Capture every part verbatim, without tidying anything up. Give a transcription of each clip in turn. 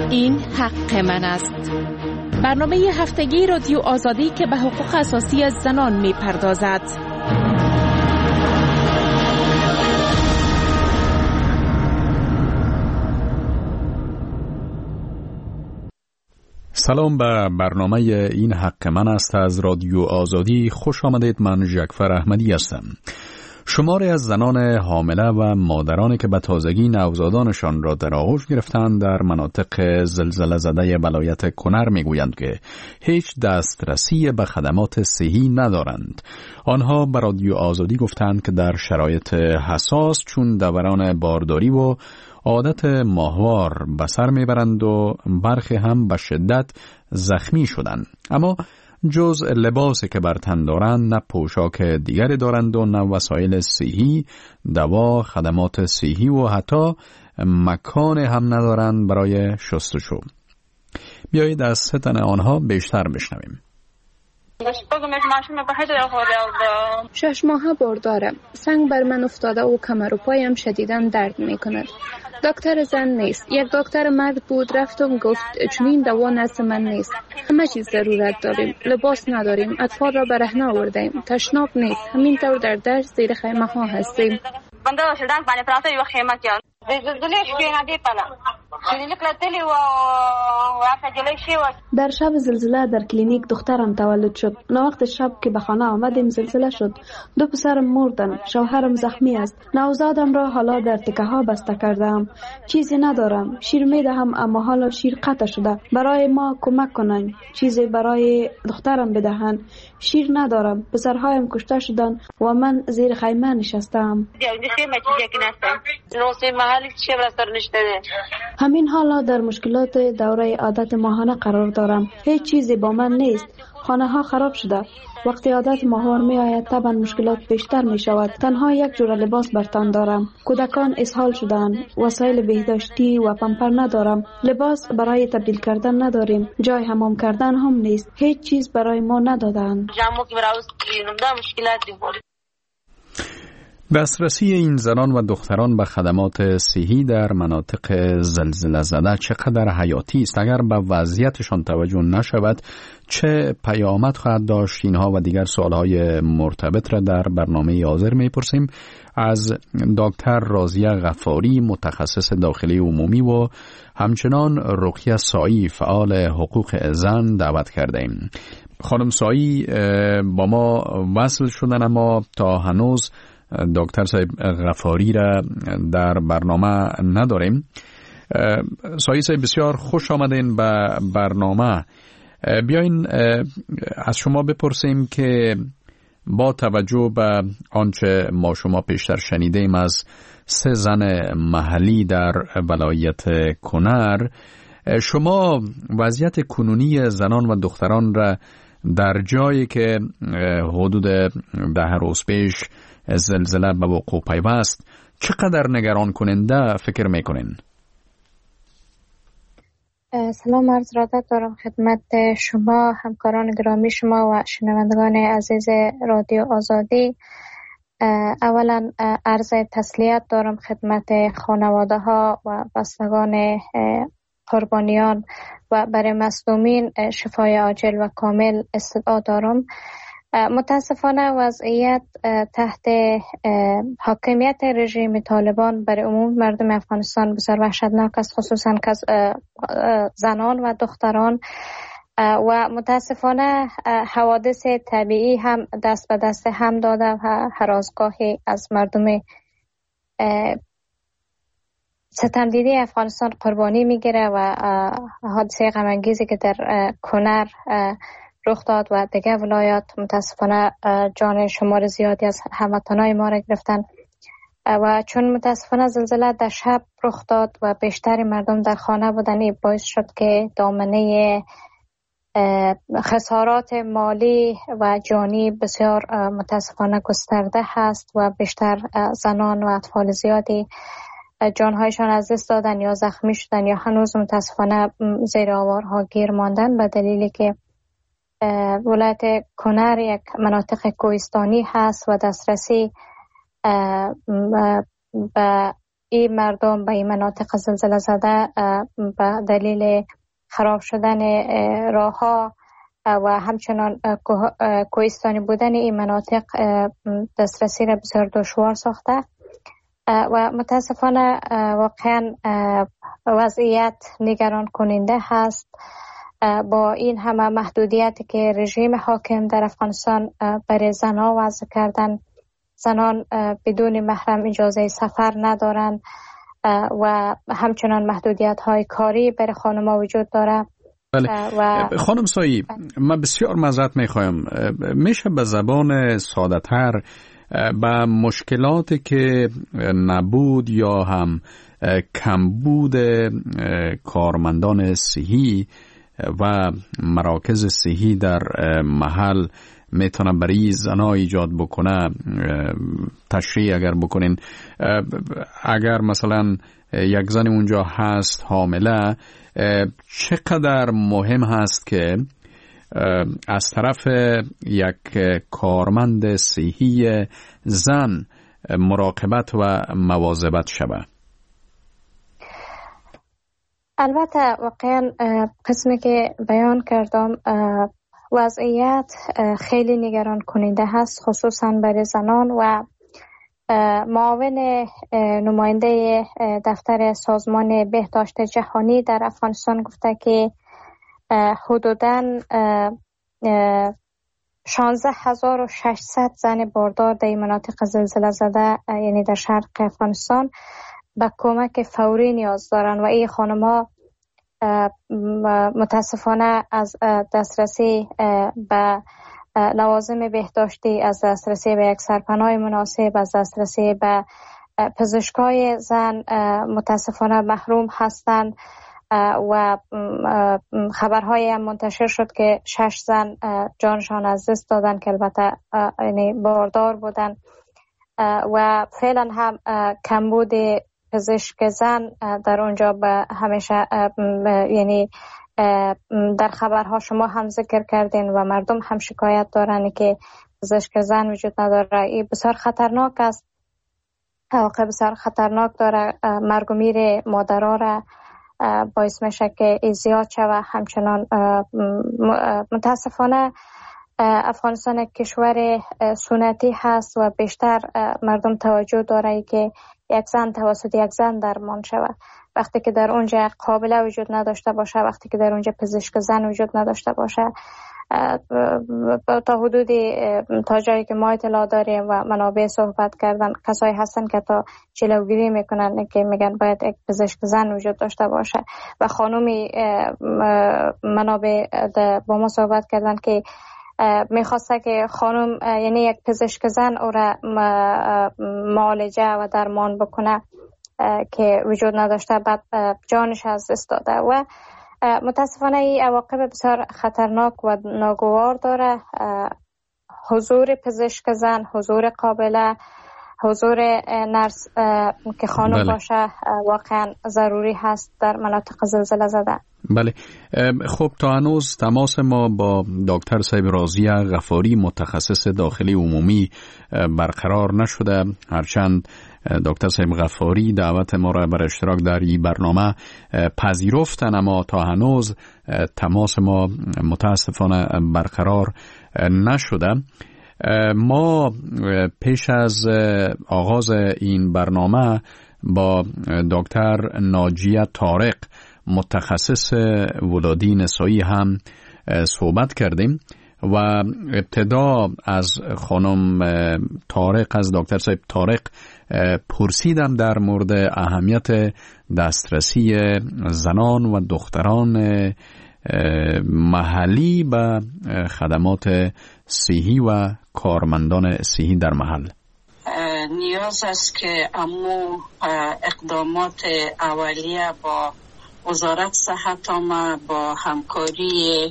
این حق من است. برنامه هفتگی رادیو آزادی که به حقوق اساسی زنان می پردازد. سلام به برنامه این حق من است از رادیو آزادی. خوش آمدید. من جعفر احمدی هستم. شماری از زنان حامله و مادرانی که به تازگی نوزادانشان را در آغوش گرفتند در مناطق زلزله زده ولایت کنر میگویند که هیچ دسترسی به خدمات صحی ندارند. آنها به رادیو آزادی گفتند که در شرایط حساس چون دوران بارداری و عادت ماهوار به سر میبرند و برخی هم به شدت زخمی شدند. اما جز لباسی که بر تن دارند نه پوشاک دیگری دارند و نه وسایل صحی، دوا، خدمات صحی و حتی مکان هم ندارند برای شستشو. بیایید از ستن آنها بیشتر بشنویم. شش ماه باردارم. سنگ بر من افتاده و کمر و پایم شدیداً درد می کند. دکتر زن نیست. یک دکتر مرد بود، رفتم گفت چنین دوا نزد من نیست. همه چیز ضرورت داریم. لباس نداریم. اطفال را برهنه آوردیم. تشناب نیست. همینطور در دشت زیر خیمه ها هستیم. بنده شدن پنی پراته یو خیمه کیان. زلزله شوی ندی پلا. کلینیک لاتلی و وقت جلوی شی و در شب زلزله در کلینیک دخترم تولد شد. وقت شب که به خانه آمدیم زلزله شد. دو پسرم مردن. شوهرم زخمی است. نوزادم را حالا در تکه ها بسته کردم. چیزی ندارم. شیر میدهم اما حالا شیر قطع شده. برای ما کمک کنن. چیزی برای دخترم بدهن. شیر ندارم. پسرهایم کشته شدن و من زیر خیمه نشستم. همین حالا در مشکلات دوره عادت ماهانه قرار دارم. هیچ چیزی با من نیست. خانه ها خراب شده. وقتی عادت ماهوار می آید طبعا مشکلات بیشتر می شود. تنها یک جور لباس بر تن دارم. کودکان اسهال شدند. وسایل بهداشتی و پمپر ندارم. لباس برای تبدیل کردن نداریم. جای حمام کردن هم نیست. هیچ چیز برای ما ندادند. دسترسی این زنان و دختران به خدمات صحی در مناطق زلزله زده چقدر حیاتی است. اگر به وضعیتشان توجه نشود چه پیامد خواهد داشت؟ اینها و دیگر سوالهای مرتبط را در برنامه حاضر میپرسیم از دکتر راضیه غفاری، متخصص داخلی عمومی و همچنان رقیه سایی، فعال حقوق زن دعوت کرده ایم. خانم سایی با ما وصل شدن اما تا هنوز دکتر صاحب غفاری را در برنامه نداریم. سایی صاحب بسیار خوش آمدین به برنامه. بیاین از شما بپرسیم که با توجه به آنچه ما شما پیشتر شنیدیم از سه زن محلی در ولایت کنر، شما وضعیت کنونی زنان و دختران را در جایی که حدود ده روز پیش زلزله به وقوع پیوست چقدر نگران کننده فکر میکنین؟ سلام عرض ارادت دارم خدمت شما، همکاران گرامی شما و شنوندگان عزیز رادیو آزادی. اولا عرض تسلیت دارم خدمت خانواده ها و بستگان قربانیان و برای مظلومین شفای عاجل و کامل استدعا دارم. متاسفانه وضعیت تحت حاکمیت رژیم طالبان برای عموم مردم افغانستان بسیار وحشتناک است، خصوصا زنان و دختران، و متاسفانه حوادث طبیعی هم دست به دست هم داده و هراسگاهی از مردم ستمدیده افغانستان قربانی میگیره و حادثه غم انگیزی که در کنر رخ داد و دیگه ولایات متاسفانه جان شمار زیادی از هموطنای ما را گرفتن و چون متاسفانه زلزله در شب رخ داد و بیشتر مردم در خانه بودن، این باعث شد که دامنه خسارات مالی و جانی بسیار متاسفانه گسترده هست و بیشتر زنان و اطفال زیادی جانهایشان از دست دادن یا زخمی شدن یا هنوز متاسفانه زیر آوارها گیر ماندن به دلیلی که ولایت کنر یک مناطق کوهستانی هست و دسترسی به این مردم به این مناطق زلزله زده به دلیل خراب شدن راه ها و همچنان کوهستانی بودن این مناطق دسترسی را بسیار دشوار ساخته و متاسفانه واقعا وضعیت نگران کننده هست. با این همه محدودیتی که رژیم حاکم در افغانستان برای زنان وضع کردن، زنان بدون محرم اجازه سفر ندارن و همچنان محدودیت های کاری برای خانم‌ها وجود داره. بله. و خانم سایی، من بسیار معذرت میخوایم، میشه به زبان ساده تر به مشکلاتی که نبود یا هم کمبود کارمندان صحی و مراکز صحی در محل میتونه برای زنها ایجاد بکنه تشریح اگر بکنین؟ اگر مثلا یک زن اونجا هست حامله، چقدر مهم هست که از طرف یک کارمند صحی زن مراقبت و مواظبت شود؟ البته واقعا قسمی که بیان کردم وضعیت خیلی نگران کننده هست، خصوصا برای زنان. و معاون نماینده دفتر سازمان بهداشت جهانی در افغانستان گفته که حدوداً شانزده هزار و ششصد زن باردار در مناطق زلزله زده یعنی در شرق افغانستان به کمک فوری نیاز دارن و این خانم‌ها متاسفانه از دسترسی به لوازم بهداشتی، از دسترسی به یک سرپناه مناسب، از دسترسی به پزشکای زن متاسفانه محروم هستند و خبرهای هم منتشر شد که شش زن جانشان از دست دادن که البته یعنی باردار بودن و فعلا هم کمبود پزشک زن در اونجا به همیشه یعنی در خبرها شما هم ذکر کردین و مردم هم شکایت دارن که پزشک زن وجود نداره. این بسیار خطرناک است، واقع بسیار خطرناک داره، مرگ و میر مادرها را باعث میشه که زیاد شود. همچنان متاسفانه افغانستان یک کشور سنتی هست و بیشتر مردم توجه داره که یک زن توسط یک زن درمان شود. وقتی که در اونجا قابله وجود نداشته باشه، وقتی که در اونجا پزشک زن وجود نداشته باشه، تا حدودی تا جایی که ما اطلاع داریم و منابع صحبت کردن، کسایی هستن که تا جلوگیری میکنن که میگن باید یک پزشک زن وجود داشته باشه و خانومی منابع با ما صحبت کردن که میخواسته که خانم یعنی یک پزشک زن او را معالجه و درمان بکنه که وجود نداشته، بعد جانش از دست داده و متاسفانه این عواقب بسیار خطرناک و ناگوار داره. حضور پزشک زن، حضور قابله، حضور نرس که خانم بله. باشه واقعا ضروری هست در مناطق زلزله زده. بله. خب تا هنوز تماس ما با دکتر صاحب راضیه غفاری متخصص داخلی عمومی برقرار نشده، هرچند دکتر صاحب غفاری دعوت ما را بر اشتراک در این برنامه پذیرفتن، اما تا هنوز تماس ما متاسفانه برقرار نشده. ما پیش از آغاز این برنامه با دکتر ناجیه طارق متخصص ولادی نسایی هم صحبت کردیم و ابتدا از خانم طارق، از دکتر صاحب طارق پرسیدم در مورد اهمیت دسترسی زنان و دختران محلی به خدمات صحی و کارمندان صحی در محل. نیاز است که امو اقدامات اولیه با وزارت صحت عامه با همکاری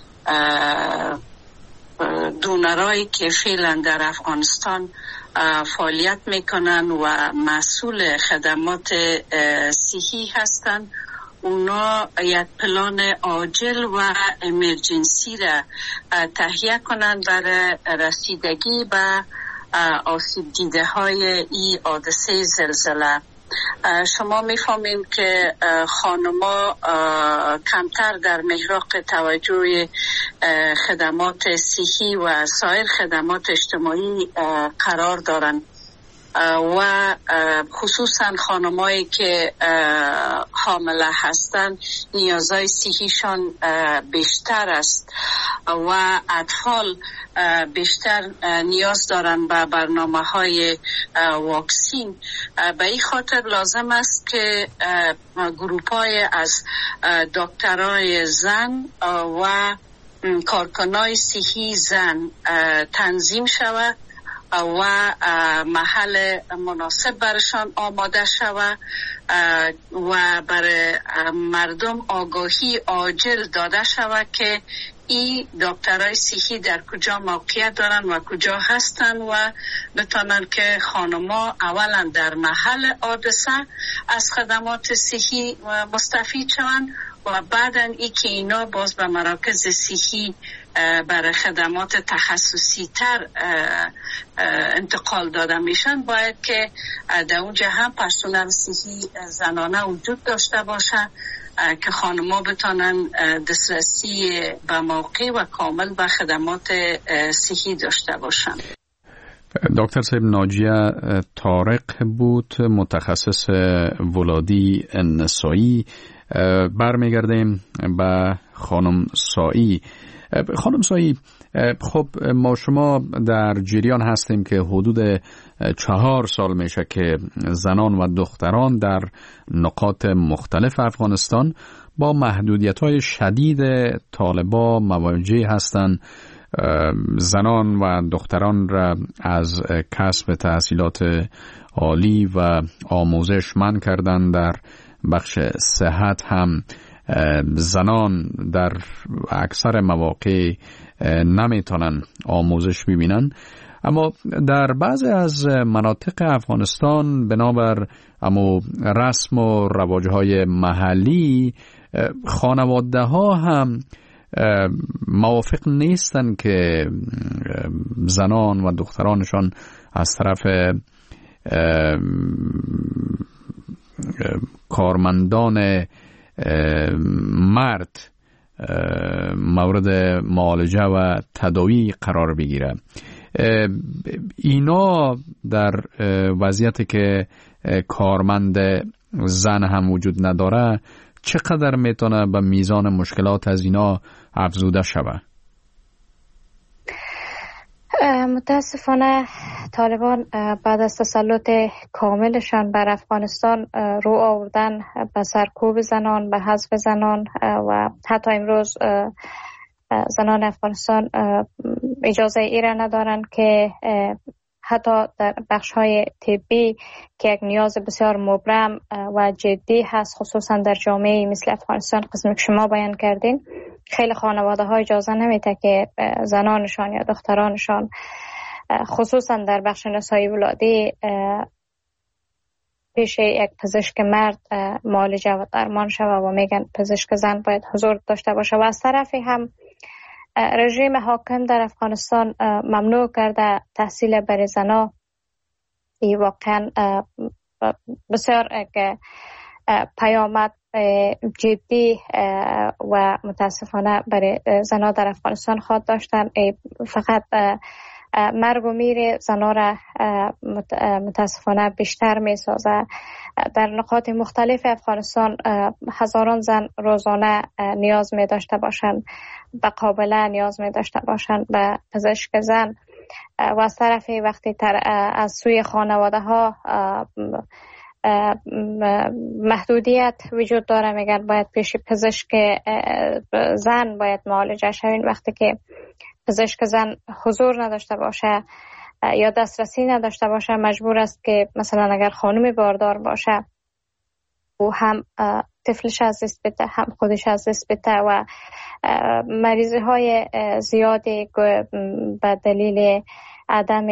دونرایی که فعلا در افغانستان فعالیت میکنن و مسئول خدمات صحی هستند، اونا یک پلان عاجل و امرجنسی را تهیه کنند برای رسیدگی به آسیب دیده های این حادثه زلزله. شما میفهمین که خانما کمتر در محراق توجه خدمات صحی و سایر خدمات اجتماعی قرار دارند و خصوصا خانمایی که حامله هستند نیازهای صحیشان بیشتر است و اطفال بیشتر نیاز دارند به برنامه های واکسین. به این خاطر لازم است که گروپ های از دکترای زن و کارکنای صحی زن تنظیم شود و محل مناسب برشان آماده شود و برای مردم آگاهی عاجل داده شود که این دکترای صحی در کجا موقعیت دارن و کجا هستن و بتونن که خانما اولا در محل حادثه از خدمات صحی مستفید شوند و بعداً ای که اینا باز به مراکز صحی برای خدمات تخصصی تر انتقال داده میشن. باید که در اونجا هم پرسنل صحی زنانه وجود داشته باشه که خانم‌ها بتونن دسترسی به موقع و کامل به خدمات صحی داشته باشن. دکتر صاحب ناجیه طارق بود، متخصص ولادی نسایی. برمیگردیم به خانم سایی. خانم سایی، خب ما شما در جریان هستیم که حدود چهار سال میشه که زنان و دختران در نقاط مختلف افغانستان با محدودیت‌های شدید طالبا مواجه هستند. زنان و دختران را از کسب تحصیلات عالی و آموزش منع کردن. در بخش صحت هم زنان در اکثر مواقع نمیتونن آموزش ببینن. اما در بعضی از مناطق افغانستان بنابر امو رسم و رواجهای محلی خانواده ها هم موافق نیستن که زنان و دخترانشان از طرف کارمندان مرد مورد معالجه و تداوی قرار بگیره. اینا در وضعیتی که کارمند زن هم وجود نداره چقدر میتونه به میزان مشکلات از اینا افزوده شود؟ متاسفانه طالبان بعد از تسلط کاملشان بر افغانستان رو آوردن به سرکوب زنان، به حذف زنان و حتی امروز زنان افغانستان اجازه ای را ندارن که حتی در بخش‌های طبی که یک نیاز بسیار مبرم و جدی هست، خصوصا در جامعه مثل افغانستان قسمی که شما بیان کردین، خیلی خانواده ها اجازه نمیده که زنانشان یا دخترانشان خصوصا در بخش نسایی ولادی پیش یک پزشک مرد معالجه و درمان شود و میگن پزشک زن باید حضور داشته باشه. و از طرفی هم رژیم حاکم در افغانستان ممنوع کرده تحصیل برای زنها. این واقعا بسیار پیامد جدی و متاسفانه برای زنها در افغانستان خواهد داشتن. فقط مرگ و میر زنها را متاسفانه بیشتر می سازه. در نقاط مختلف افغانستان هزاران زن روزانه نیاز می داشته باشند به قابله، نیاز می داشته باشند به پزشک زن و از طرفی وقتی تر از سوی خانواده ها محدودیت وجود داره، میگن باید پیش پزشک زن باید معالجه شوین. وقتی که پزشک زن حضور نداشته باشه یا دسترسی نداشته باشه، مجبور است که مثلا اگر خانم باردار باشه او هم طفلش از دست بده، هم خودش از دست بده و مریضی های زیادی به دلیل عدم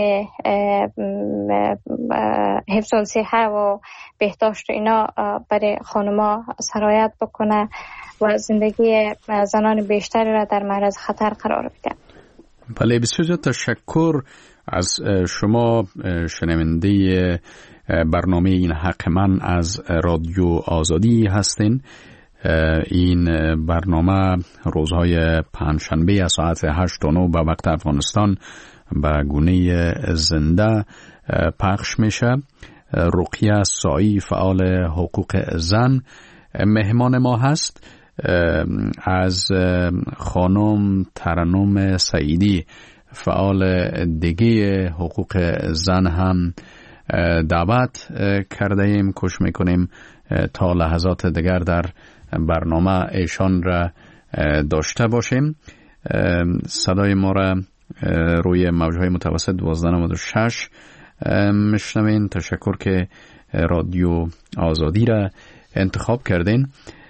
حفظ الصحه و بهداشت اینا برای خانم‌ها سرایت بکنه و زندگی زنان بیشتری را در معرض خطر قرار بده. بله، بسیار تشکر از شما شنونده برنامه این حق من از رادیو آزادی هستین. این برنامه روزهای پنجشنبه از ساعت هشت تا نه به وقت افغانستان به گونه زنده پخش میشه. رقیه سایی فعال حقوق زن مهمان ما هست. از خانم ترنم سعیدی فعال دیگه حقوق زن هم دعوت کرده ایم. کوشش میکنیم تا لحظات دیگر در برنامه ایشان را داشته باشیم. صدای ما را روی موجهای متوسط دوازده نود و شش میشنوین. تشکر که رادیو آزادی را انتخاب کردین.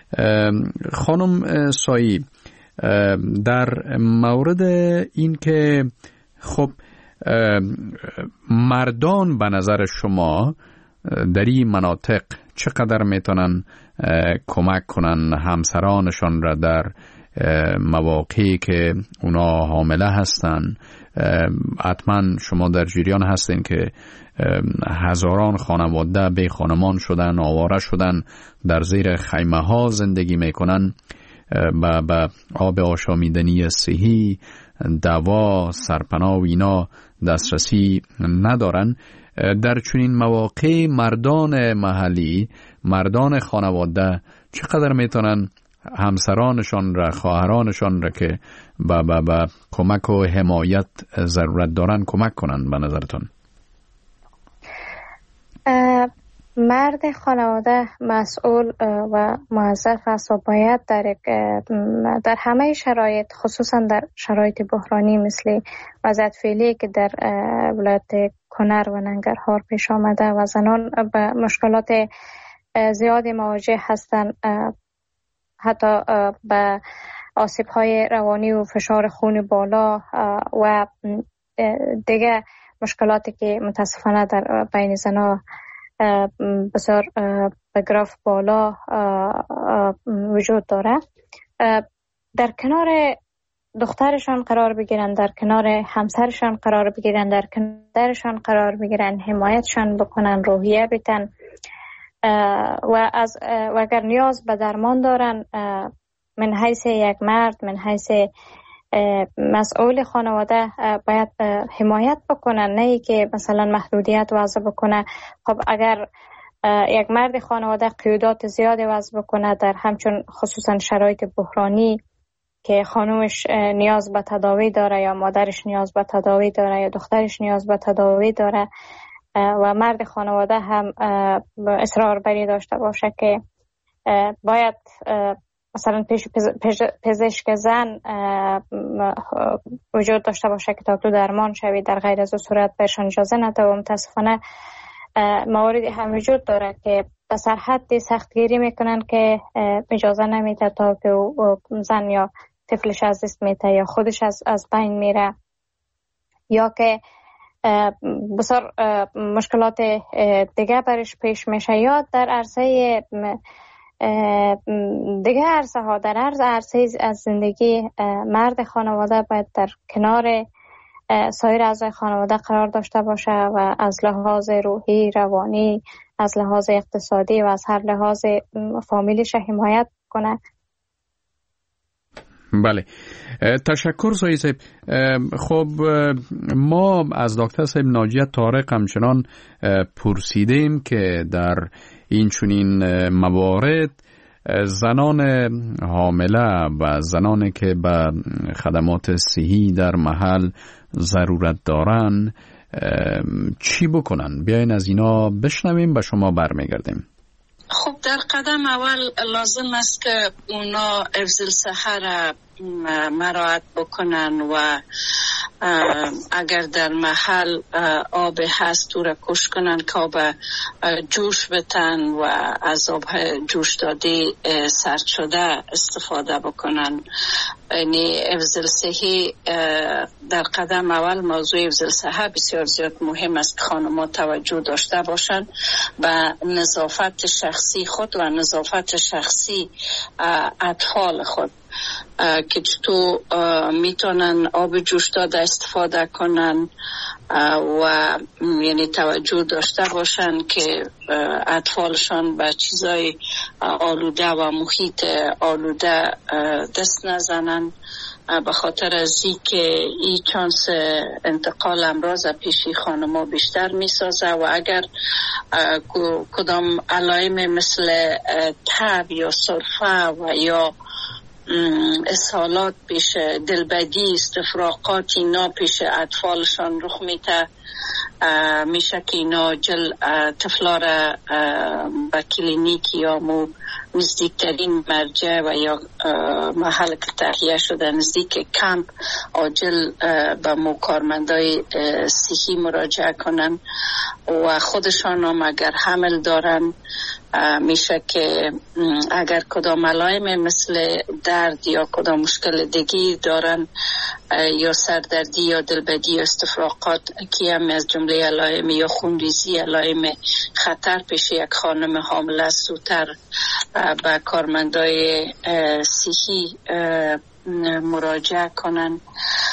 خانم سایی، در مورد این که خب مردان به نظر شما در این مناطق چقدر میتونن کمک کنن همسرانشان را در مواقعی که اونا حامله هستن؟ حتما شما در جریان هستین که هزاران خانواده بی خانمان شدن، آواره شدن، در زیر خیمه ها زندگی میکنن، با, با آب آشامیدنی صحی، دوا، سرپناه و اینا دسترسی ندارن. در چنین مواقع مردان محلی، مردان خانواده چقدر میتونن همسرانشان را، خواهرانشان را که با, با, با کمک و حمایت ضرورت دارن کمک کنن به نظرتون؟ مرد خانواده مسئول و موظف است و باید در, در همه شرایط، خصوصا در شرایط بحرانی مثل وضعیت فعلی که در ولایت کنر و ننگرهار پیش آمده و زنان به مشکلات زیادی مواجه هستند، حتی به آسیب‌های روانی و فشار خون بالا و دیگه مشکلاتی که متاسفانه در بین زنان بسیار به گراف بالا وجود داره. در کنار دخترشان قرار بگیرن، در کنار همسرشان قرار بگیرن، در کنارشان قرار بگیرن، حمایتشان بکنن، روحیه بیتن و از و اگر نیاز به درمان دارن من حیث یک مرد، من حیث مسئول خانواده باید حمایت بکنن، نه ای که مثلا محدودیت وضع بکنه. خب اگر یک مرد خانواده قیودات زیادی وضع بکنه در همچون خصوصا شرایط بحرانی که خانومش نیاز به تداوی داره یا مادرش نیاز به تداوی داره یا دخترش نیاز به تداوی داره و مرد خانواده هم اصرار بری داشته باشه که باید مثلا پیش پزشک زن وجود داشته باشه که تا تو درمان شوی، در غیر از صورت بهشان اجازه نده. و متاسفانه مواردی هم وجود داره که به سرحدی سختگیری میکنن که اجازه نمیده تا که زن یا طفلش از دست میده یا خودش از از بین میره، یا که بسیار مشکلات دیگه برش پیش میشه، یا در عرصه دیگه عرصه ها، در عرض عرصه از زندگی مرد خانواده باید در کنار سایر اعضای خانواده قرار داشته باشه و از لحاظ روحی، روانی، از لحاظ اقتصادی و از هر لحاظ فامیلش حمایت کنه. بله، تشکر سایی صاحب. خب ما از دکتر صاحب ناجیه طارق همچنان پرسیدیم که در این چنین موارد زنان حامله و زنانی که به خدمات صحی در محل ضرورت دارن چی بکنن؟ بیاین از اینا بشنویم، به شما برمیگردیم. خب در قدم اول لازم است که اونا حفظ الصحه را مراعات بکنن و اگر در محل آب هست او را کش کنن که آب جوش بتن و از آب جوش داده سرد شده استفاده بکنن. یعنی حفظ الصحه در قدم اول موضوع حفظ الصحه بسیار زیاد مهم است که خانم‌ها توجه داشته باشند و نظافت شخصی خود و نظافت شخصی اطفال خود که تو میتونن آب جوش داده استفاده کنن و یعنی توجه داشته باشن که اطفالشان به چیزای آلوده و محیط آلوده دست نزنن، به خاطر از این که این چانس انتقال امراض پیشی خانما بیشتر می سازه و اگر کدام علائم مثل تب یا سرفه و یا اسهالات پیش دلبدی، استفراغات اینا پیش اطفالشان رخ میده، میشه که اینا جل طفلا را به کلینیک یا مو نزدیکترین مرجع و یا محل که تهیه شده نزدیک کمپ عاجل به مکارمندای صحی مراجعه کنن و خودشان هم اگر حمل دارن میشه که اگر کدام علائم مثل درد یا کدام مشکل دیگی دارن یا سردردی یا دلبدی یا استفراغات که هم از جمله علائم یا خونریزی علائم خطر پیش یک خانم حامله زودتر به کارمندای صحی مراجعه کنن.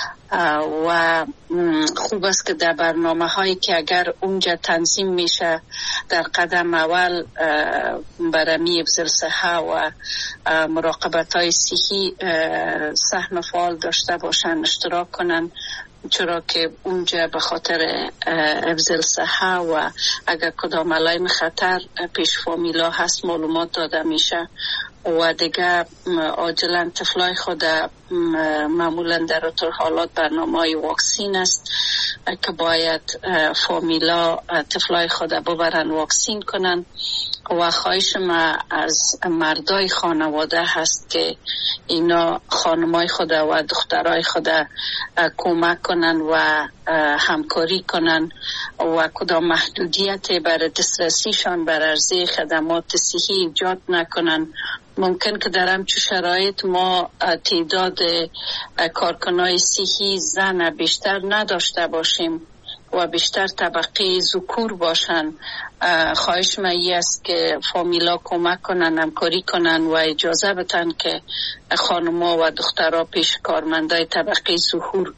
و خوب است که در برنامه هایی که اگر اونجا تنظیم میشه در قدم اول برمی افضل صحه و مراقبت های صحی سهم فعال داشته باشن، اشتراک کنن، چرا که اونجا به خاطر افضل صحه و اگر کدام علائم خطر پیش فامیلا هست معلومات داده میشه و دیگه عاجلا طفلای خود معمولا در اطور حالات برنامه واکسین است که باید فامیلا طفلای خود ببرن واکسین کنن و خواهش ما از مردای خانواده هست که اینا خانمای خود و دخترای خود کمک کنن و همکاری کنن و کدام محدودیت برای دسترسیشان بر عرضه خدمات صحی ایجاد نکنن. ممکن که در همچون شرایط ما تعداد کارکنای صحی زن بیشتر نداشته باشیم و بیشتر طبقه ذکور باشن. خواهش من ای است که فامیلا کمک کنن، همکاری کنن و اجازه بدن که خانما و دخترها پیش کارمندای طبقه ذکور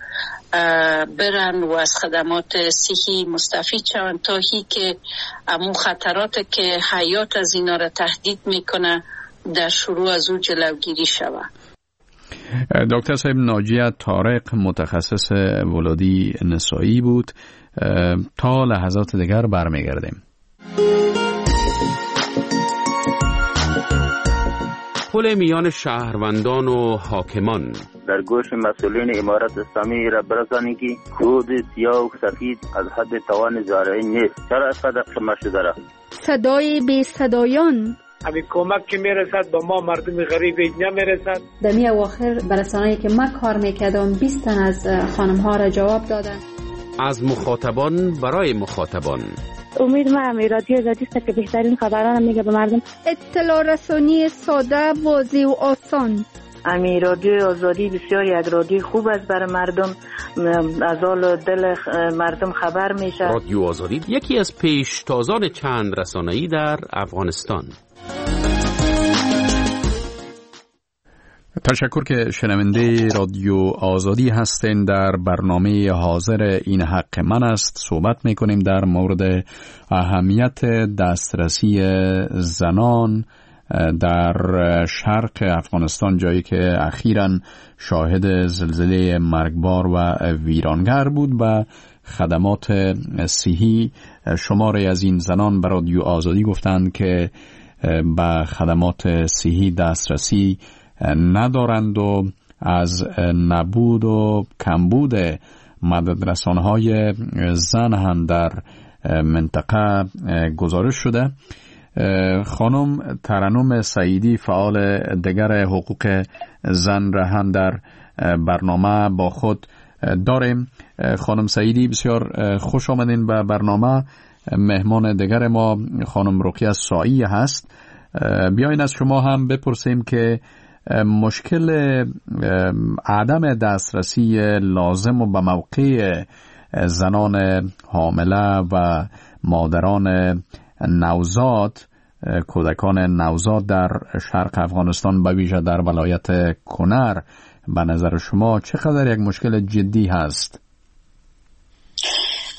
برن و از خدمات صحی مستفید شوند تا هی که امون خطرات که حیات از اینا را تهدید میکنه در شروع از او جلوگیری شود. دکتر صاحب ناجیه طارق متخصص ولادی نسایی بود. تا لحظات دیگر برمیگردیم. پل میان شهروندان و حاکمان در گوش مسئولین امارت اسلامی را برسانید که کود سیاه و سفید از حد توان زارعین نیست. چرا اسقدر شما شده را؟ صدای بی صدایان امی کمک که میرسد با ما مردم غریب نمیرسد. در می اواخر برسانه‌ای که ما کار میکردم بیست تن از خانم ها را جواب دادن. از مخاطبان برای مخاطبان. امید ما امی رادیو آزادی است که بهترین خبران میگه به مردم. اطلاع رسانی ساده، واضح و آسان. امی رادیو آزادی بسیاری از رادیو خوب است برای مردم، از حال دل مردم خبر میشه. رادیو آزادی یکی از پیشتازان چند رسانه‌ای در افغانستان. تشکر که شنونده رادیو آزادی هستین. در برنامه حاضر این حق من است صحبت میکنیم در مورد اهمیت دسترسی زنان در شرق افغانستان، جایی که اخیراً شاهد زلزله مرگبار و ویرانگر بود و خدمات صحی. شماری از این زنان به رادیو آزادی گفتند که به خدمات صحی دسترسی ندارند و از نبود و کمبود مددرسان‌های زن هم در منطقه گزارش شده. خانم ترنم سعیدی فعال دیگر حقوق زن را هم در برنامه با خود داریم. خانم سعیدی بسیار خوش آمدین به برنامه. مهمان دیگر ما خانم رقیه سایی هست. بیاین از شما هم بپرسیم که مشکل عدم دسترسی لازم و به موقع زنان حامله و مادران نوزاد، کودکان نوزاد در شرق افغانستان به ویژه در ولایت کنر به نظر شما چقدر یک مشکل جدی هست؟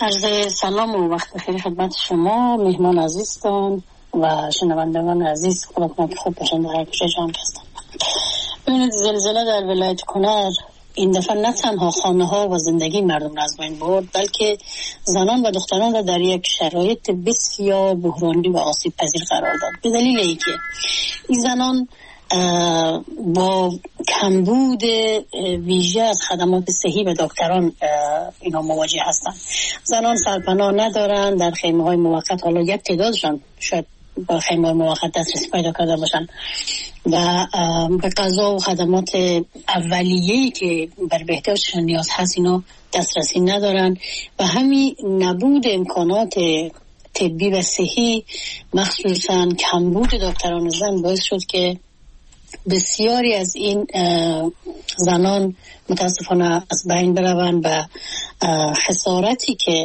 عرض سلام و وقت بخیر خدمت شما مهمان عزیزتان و شنوندگان عزیز. خدا کنه که خوب باشن در هر کجا جان هستن. ببینید زلزله در ولایت کنر این دفعه نه تنها خانه ها و زندگی مردم را از بین برد، بلکه زنان و دختران را در یک شرایط بسیار بحرانی و آسیب پذیر قرار داد. به دلیل اینکه این زنان با کمبود ویژه از خدمات صحی و دکتران اینا مواجه هستند. زنان سرپناه ندارند، در خیمه های موقت، حالا یک تعدادشان شاید با خیمه های موقت دسترسی پیدا کرده باشند و به غذا و خدمات اولیه‌ای که بر بهداشتشان نیاز هست اینا دسترسی ندارند و همین نبود امکانات طبی و صحی مخصوصا کمبود دکتران زن باعث شد که بسیاری از این زنان متاسفانه از بین بروند و خسارتی که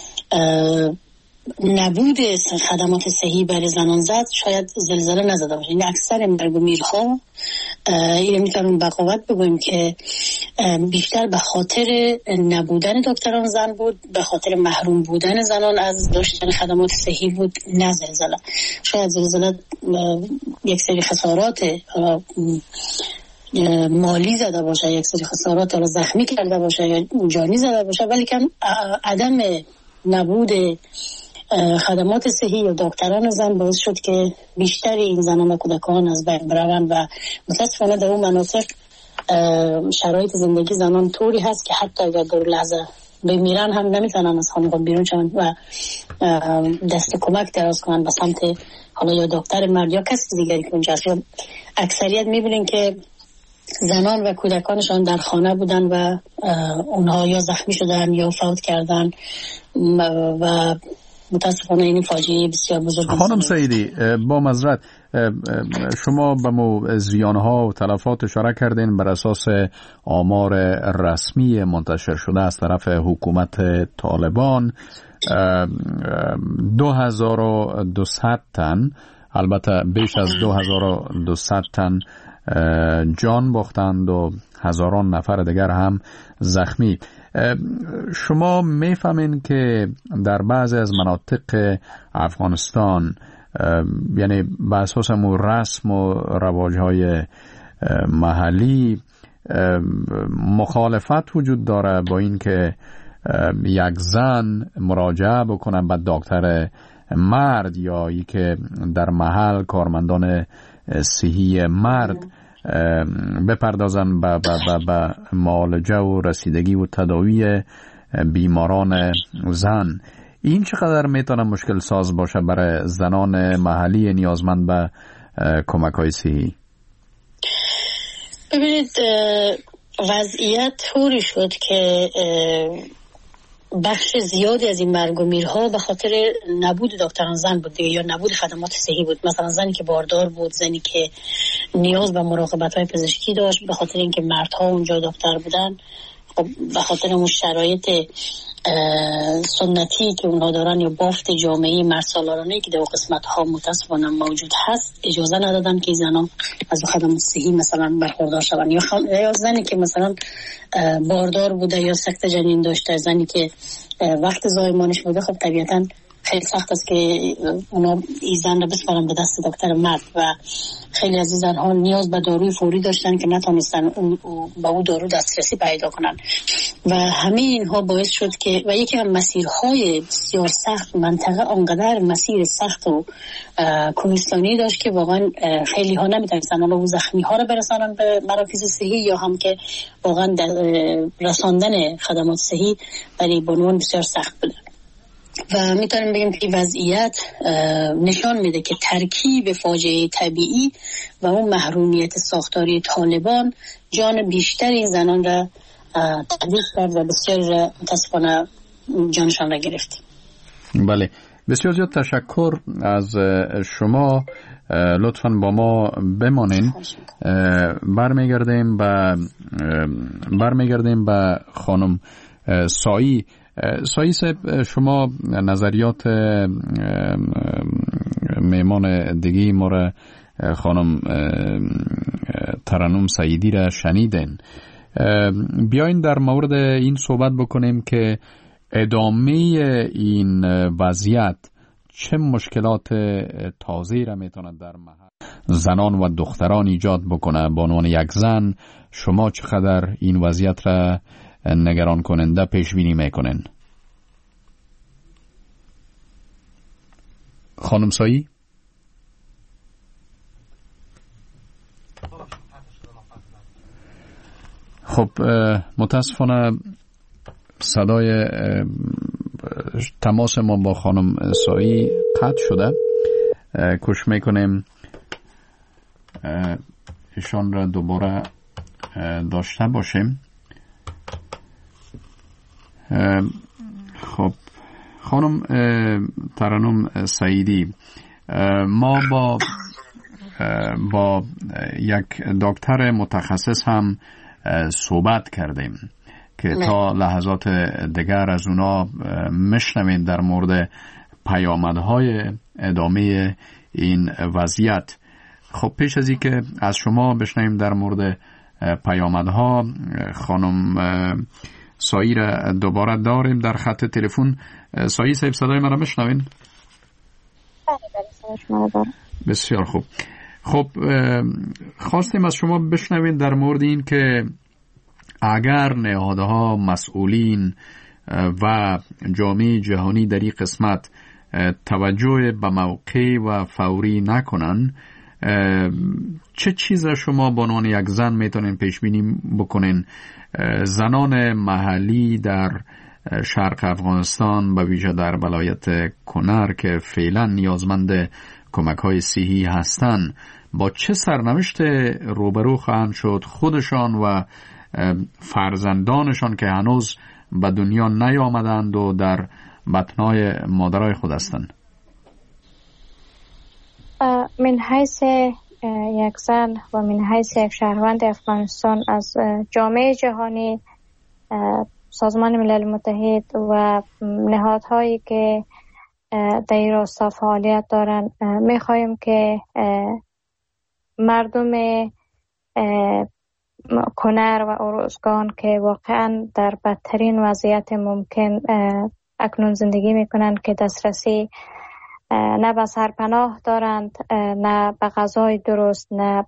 نبود خدمات صحی برای زنان زد شاید زلزله نزده باشه. یعنی اکثر مرگ و میرها اینو میتونیم بقاوت بگویم که بیشتر به خاطر نبودن دکتران زن بود، به خاطر محروم بودن زنان از داشتن خدمات صحی بود، نه زلزله. شاید زلزله یک سری خسارات مالی زده باشه، یک سری خسارات رو زخمی کرده باشه یا جانی زده باشه، ولی که عدم نبود خدمات صحی و دکتران زن باعث شد که بیشتر این زنان و کودکان از بین بروند و متاسفانه در اون مناطق شرایط زندگی زنان طوری هست که حتی اگر در لحظه بمیرن هم نمیتونن از خانه بیرون شوند و دست کمک دراز کنن به سمت حالا یا دکتر مرد یا کسی دیگری که اونجا هست. اکثریت میبینین که زنان و کودکانشان در خانه بودن و اونها یا زخمی شدن یا فوت کردن و متاسفانه این فاجعه بسیار بزرگ. خانم سعیدی، با معذرت شما به مو زیانها و تلفات اشاره کردین بر اساس آمار رسمی منتشر شده از طرف حکومت طالبان دو هزار و دویست تن، البته بیش از دو هزار و دویست تن جان باختند و هزاران نفر دیگر هم زخمی. شما میفهمین که در بعضی از مناطق افغانستان یعنی به اساس رسم و رواج‌های محلی مخالفت وجود داره با این که یک زن مراجعه بکنه به دکتر مرد یا ای که در محل کارمندان صحی مرد بپردازن به به معالجه و رسیدگی و تداوی بیماران زن. این چقدر میتونه مشکل ساز باشه برای زنان محلی نیازمند به کمک های صحی؟ ببینید وضعیت طوری شد که بخش زیادی از این مرگ و میرها به خاطر نبود دکتران زن بود یا نبود خدمات صحی بود. مثلا زنی که باردار بود، زنی که نیاز به مراقبت های پزشکی داشت، به خاطر اینکه مردها اونجا دکتر بودن، خب به خاطر اون شرایط سنتی که اونها دارن یا بافت جامعه مرسالارانه که در قسمت ها متاسفانه موجود هست اجازه ندادن که زنان از خدمات صحی مثلا برخوردار شوند. یا, خم... یا زنی که مثلا باردار بوده یا سکته جنین داشته، زنی که وقت زایمانش بوده، خب طبیعتاً خیلی سخت است که اونا این زن را بسپارن به دست دکتر مرد و خیلی از این زنها نیاز به داروی فوری داشتن که نتونستن اون با اون دارو دسترسی پیدا کنن و همه اینها باعث شد که و یکی از مسیرهای بسیار سخت منطقه آنقدر مسیر سخت و کوهستانی داشت که واقعا خیلی ها نمیتونستن اون زخمی ها رو برسانن به مراکز صحی یا هم که واقعا رساندن خدمات صحی برای بانوان بسیار سخت بود. و میتونیم بگیم که وضعیت نشان میده که ترکیب فاجعه طبیعی و اون محرومیت ساختاری طالبان جان بیشتر این زنان را تهدید کرد و بسیار متاسفانه جانشان را گرفت. بله، بسیار زیاد تشکر از شما. لطفاً با ما بمانین. برمیگردیم به برمیگردیم به خانم سایی. سایی صاحب، شما نظریات میمان دیگی ما را خانم ترنم سعیدی را شنیدین. بیاین در مورد این صحبت بکنیم که ادامه این وضعیت چه مشکلات تازه‌ای را میتواند در محل زنان و دختران ایجاد بکنه؟ به عنوان یک زن شما چقدر این وضعیت را نگران کننده پیش بینی میکنین؟ خانم سایی؟ خب متاسفانه صدای تماس ما با خانم سایی قطع شده. کوشش میکنیم ایشان را دوباره داشته باشیم. خب خانم ترنم سعیدی، ما با با یک دکتر متخصص هم صحبت کردیم که نه. تا لحظات دیگر از اونا مشنوین در مورد پیامدهای ادامه این وضعیت. خب پیش از این که از شما بشنویم در مورد پیامدها، خانم سایی را دوباره داریم در خط تلفن. سایی صاحب صدای من را مشنوین؟ بسیار خوب. خب خواستیم از شما بشنوین در مورد این که اگر نهادها، مسئولین و جامعه جهانی در این قسمت توجه به موقع و فوری نکنن، چه چیز را شما به عنوان یک زن میتونین پیش بینی بکنین زنان محلی در شرق افغانستان به ویژه در ولایت کنر که فعلا نیازمند کمک های صحی هستند با چه سرنوشت روبرو خواهند شد خودشان و فرزندانشان که هنوز به دنیا نیامدند و در بطنهای مادرای خود هستند؟ من حیث یک زن و من حیث یک شهروند افغانستان از جامعه جهانی، سازمان ملل متحد و نهادهایی که در این راستا فعالیت دارن میخواهیم که مردم کنر و اروزگان که واقعا در بدترین وضعیت ممکن اکنون زندگی میکنند که دسترسی نه به سرپناه دارند، نه به غذای درست، نه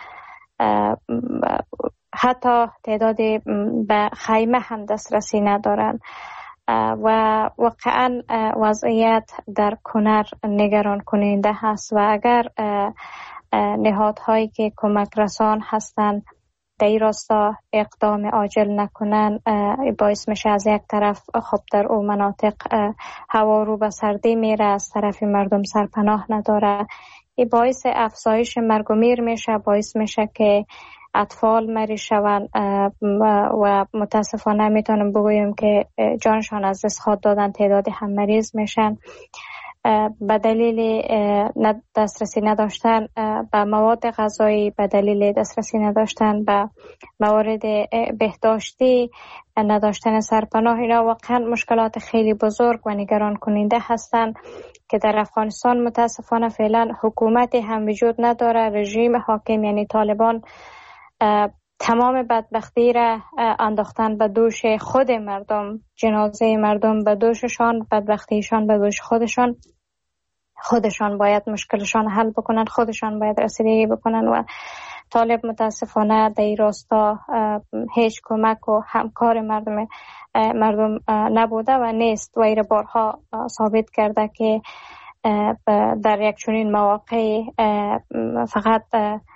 حتی تعداد به خیمه هم دسترسی ندارند و واقعا وضعیت در کنر نگران کننده هست و اگر نهادهایی که کمک رسان هستند در این راستا اقدام عاجل نکنن، باعث میشه از یک طرف خب در او مناطق هوا رو به سردی میره، از طرف مردم سرپناه نداره، این باعث افزایش مرگ و میر میشه، باعث میشه که اطفال مری شوند و متاسفانه میتونم بگویم که جانشان از دست خود دادن، تعداد هم مریض میشن به دلیل دسترسی نداشتن به مواد غذایی، به دلیل دسترسی نداشتن به موارد بهداشتی، نداشتن سرپناه. اینا واقعا مشکلات خیلی بزرگ و نگران کننده هستند که در افغانستان متاسفانه فعلا حکومتی هم وجود نداره. رژیم حاکم یعنی طالبان تمام بدبختی را انداختن به دوش خود مردم، جنازه مردم به دوششان، بدبختیشان به دوش خودشان. خودشان باید مشکلشان حل بکنن، خودشان باید رسیدگی بکنن و طالب متاسفانه در این راستا هیچ کمک و همکار مردم مردم نبوده و نیست و این بارها ثابت کرده که در یک چنین مواقع فقط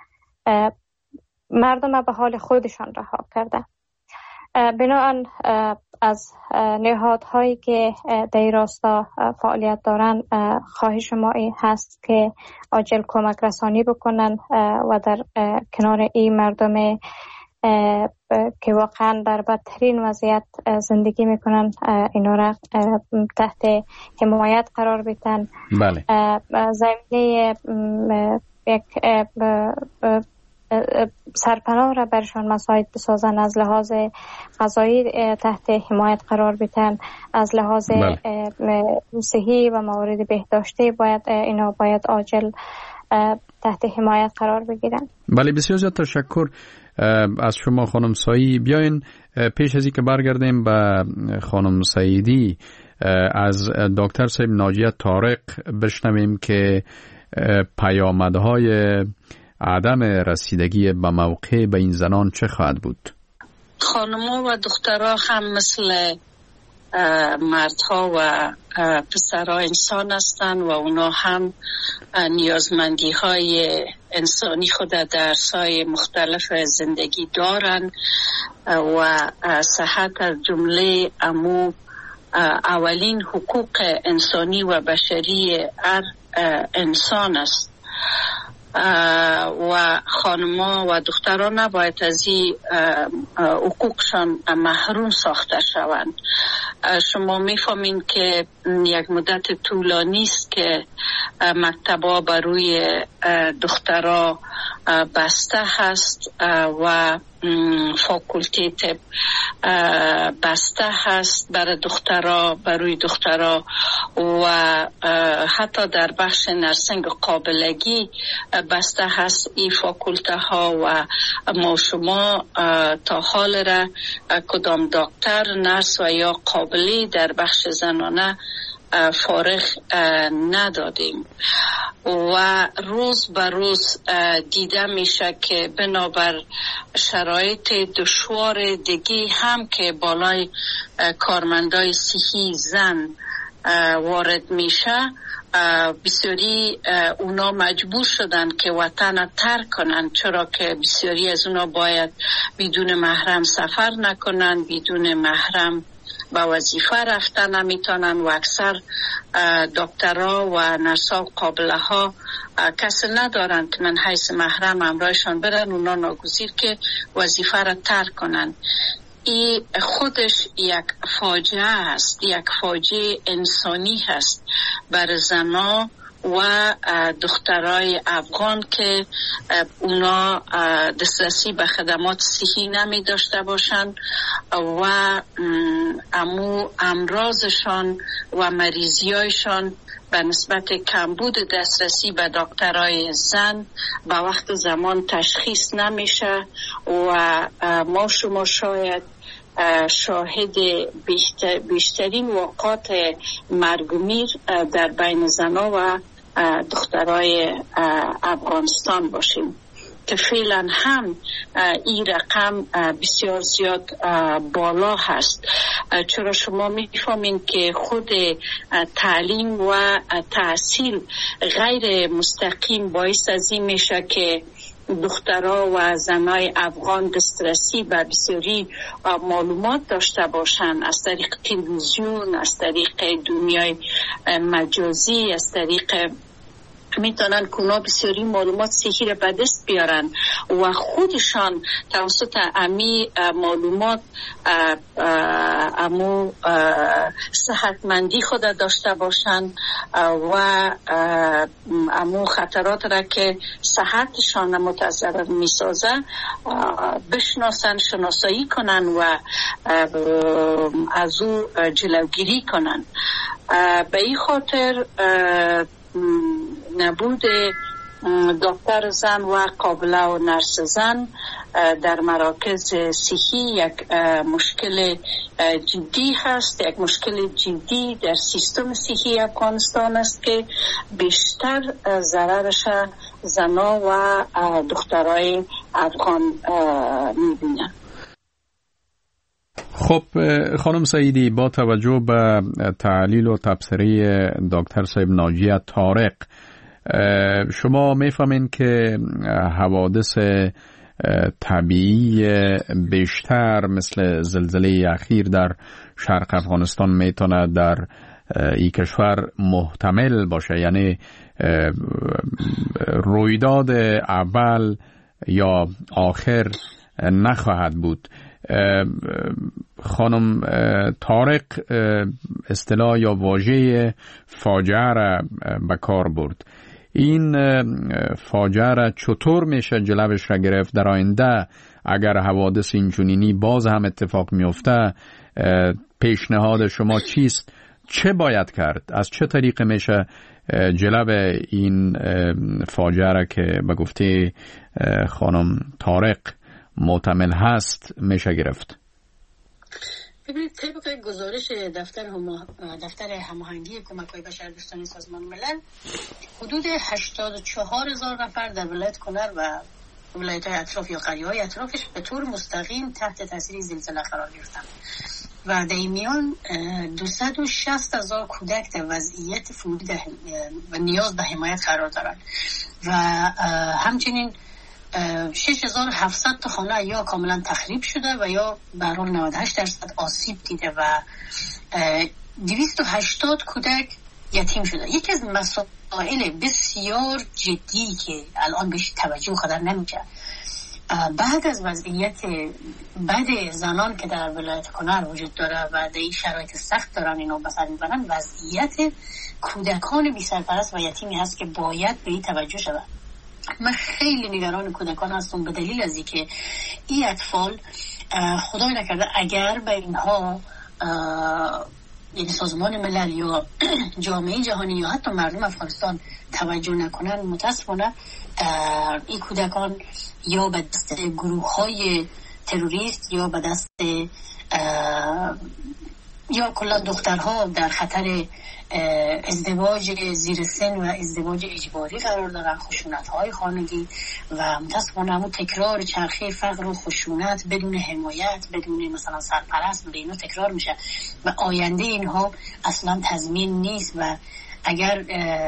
مردم به حال خودشان رها کرده. بنابراین از نهادهایی که در این راستا فعالیت دارن خواهش ما این هست که عاجل کمک رسانی بکنن و در کنار این مردم که واقعا در بدترین وضعیت زندگی میکنن اینا را تحت حمایت قرار بدن. بله. زمینه یک سرپناه را برشان مساعد بسازن، از لحاظ غذایی تحت حمایت قرار بدن، از لحاظ بله. صحی و موارد بهداشتی باید اینا باید عاجل تحت حمایت قرار بگیرن. بله، بسیار زیاد تشکر. از شما خانم سایی. بیاین پیش از این که برگردیم به خانم سعیدی از دکتر صاحب ناجیه طارق بشنویم که پیامدهای عدم رسیدگی به موقع به این زنان چه خواهد بود؟ خانم‌ها و دخترها هم مثل مردها و پسرها انسان هستند و اونا هم نیازمندی های انسانی خود در سای مختلف زندگی دارند و صحت از جمله امو اولین حقوق انسانی و بشری هر انسان است و خانم‌ها و دختران نباید از این حقوقشان محروم ساخته شوند. شما می‌فهمین که یک مدت طولانی است که مکتب‌ها برای دخترها بسته هست و فاکولته طب بسته هست برای دخترها برای دخترها و حتی در بخش نرسنگ قابلگی بسته هست این فاکولته ها و ما شما تا حال را کدام دکتر نرس و یا قابلی در بخش زنانه فارغ ندادیم و روز به روز دیده میشه که بنابر شرایط دشوار دیگه هم که بالای کارمندای صحی زن وارد میشه بسیاری اونا مجبور شدن که وطن ترک کنن، چرا که بسیاری از اونا باید بدون محرم سفر نکنن، بدون محرم با وظیفه رفتن نمیتونن و اکثر دکترها و نرسا و قابله ها کسی ندارن که من حیث محرم همراهشان برن، اونا ناگزیر که وظیفه را ترک کنن. این خودش یک فاجعه است، یک فاجعه انسانی هست بر زنا و دخترای افغان که اونا دسترسی به خدمات صحی نمی داشته باشند و امو امراضشان و مریضیایشان به نسبت کمبود دسترسی به دکترای زن به وقت زمان تشخیص نمیشه و ما شما شاید شاهد بیشتر بیشترین واقعات مرگ و میر در بین زنها و دخترای افغانستان باشیم که فعلا هم این رقم بسیار زیاد بالا هست، چرا شما میفهمین که خود تعلیم و تحصیل غیر مستقیم باعث از این میشه که دخترها و زنای افغان دسترسی به بسیاری معلومات داشته باشند از طریق تلویزیون، از طریق دنیای مجازی، از طریق میتونن کنا بسیاری معلومات صحی را به دست بیارن و خودشان توسط امی معلومات امو صحتمندی خود داشته باشن و امو خطرات را که صحتشان متضرر میسازه بشناسن، شناسایی کنن و از او جلوگیری کنن. به این خاطر نبود دکتر زن و قابله و نرس زن در مراکز صحی یک مشکل جدی هست، یک مشکل جدی در سیستم صحی افغانستان است که بیشتر ضررش زنها و دخترای افغان میبینن. خب خانم سعیدی، با توجه به تحلیل و تبصره دکتر صاحب ناجیه طارق، شما میفهمین که حوادث طبیعی بیشتر مثل زلزله اخیر در شرق افغانستان میتونه در این کشور محتمل باشه، یعنی رویداد اول یا آخر نخواهد بود. خانم طارق اصطلاح یا واژه فاجعه را به کار برد. این فاجعه را چطور میشه جلوش را گرفت در آینده اگر حوادث اینچنینی باز هم اتفاق میفته؟ پیشنهاد شما چیست؟ چه باید کرد؟ از چه طریق میشه جلو این فاجعه را که به گفته خانم طارق معتمل هست میشه گرفت؟ ببینید طبق گزارش دفتر هم... دفتر هماهنگی کمک‌های بشردوستانه سازمان ملل حدود هشتاد و چهار هزار نفر در ولایت کنر و ولایت‌های اطراف یا قریه‌های اطرافش به طور مستقیم تحت تاثیر زلزله قرار گرفتند و در این میان دویست و شصت هزار کودک در وضعیت فوری و نیاز به حمایت قرار دارند و همچنین شش هزار و هفتصد تا خانه یا کاملا تخریب شده و یا به هر حال نود و هشت درصد آسیب دیده و دویست و هشتاد کودک یتیم شده. یکی از مسائل بسیار جدی که الان بهش توجه خودر نمیشه بعد از وضعیت بعد زنان که در ولایت کنر وجود داره و در این شرایط سخت دارن اینو بسر میبرن، وضعیت کودکان بی سرپرست و یتیمی هست که باید به این توجه شود. من خیلی نگران کودکان هستم به دلیل از اینکه این اطفال خدای نکرده اگر به اینها یعنی سازمان ملل یا جامعه جهانی یا حتی مردم افغانستان توجه نکنن، متاسفانه این کودکان یا به دست گروه های تروریست یا به دست یا کلا دخترها در خطر ازدواج زیر سن و ازدواج اجباری قرار دارن، خشونت های خانگی و متاسفانه همون تکرار چرخه فقر و خشونت بدون حمایت، بدون مثلا سرپرست به اینو تکرار میشه و آینده اینها اصلا تضمین نیست و اگر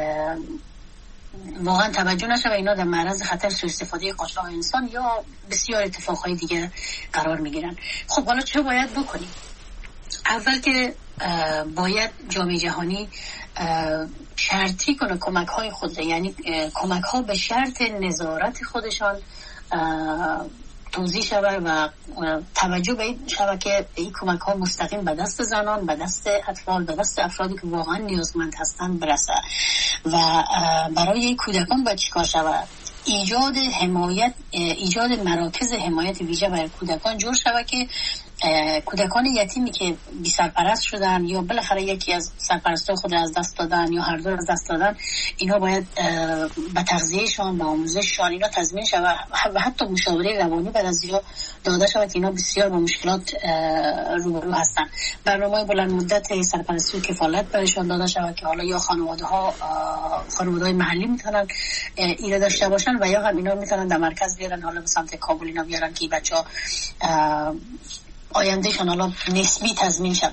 واقعا توجه نشه و اینا در معرض خطر سوء استفاده قاچاق انسان یا بسیار اتفاقهای دیگه قرار میگیرن. خب حالا چه باید بکنیم؟ اول که باید جامعه جهانی شرطی کنه کمک های خود، یعنی کمک ها به شرط نظارت خودشان توزیع شود و توجه به این شود که این کمک ها مستقیم به دست زنان، به دست اطفال، به دست افرادی که واقعا نیازمند هستند برسه و برای این کودکان باید چیکار شود؟ ایجاد حمایت، ایجاد مراکز حمایت ویژه برای کودکان جور شود که کودکان یتیمی که بی سرپرست شدن یا بالاخره یکی از سرپرستان خود از دست دادن یا هر دو از دست دادن، اینا باید به تغذیهشان، به آموزششان اینا تضمین شود و حتی مشاوره روانی بعد از یا داده شود که اینا بسیار با مشکلات روبرو هستن. برنامه بلند مدت سرپرستی و کفالت برایشان داده شود که حالا یا خانواده ها خانواده های محلی میتونن ایره داشته باشن و یا هم اینا میتونن در مرکز بیارن، حالا به سمت کابل اینا بیارن که بچه‌ها آیندهشان حالا نسبی تضمین شود.